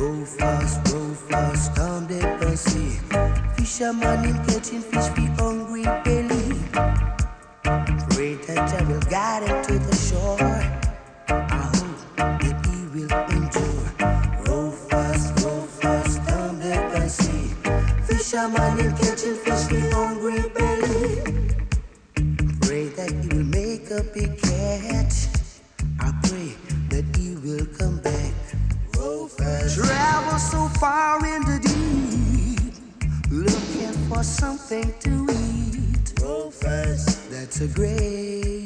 row fast down the sea. Fisherman in catching fish for hungry belly. Pray that I will guide him to the shore. I hope that he will endure. Row fast down the sea. Fisherman in catching fish for hungry belly. Pray that he will make a big catch. I pray that he will come back. Row fast. Travel so far in the deep, looking for something to eat. Row fast. That's a great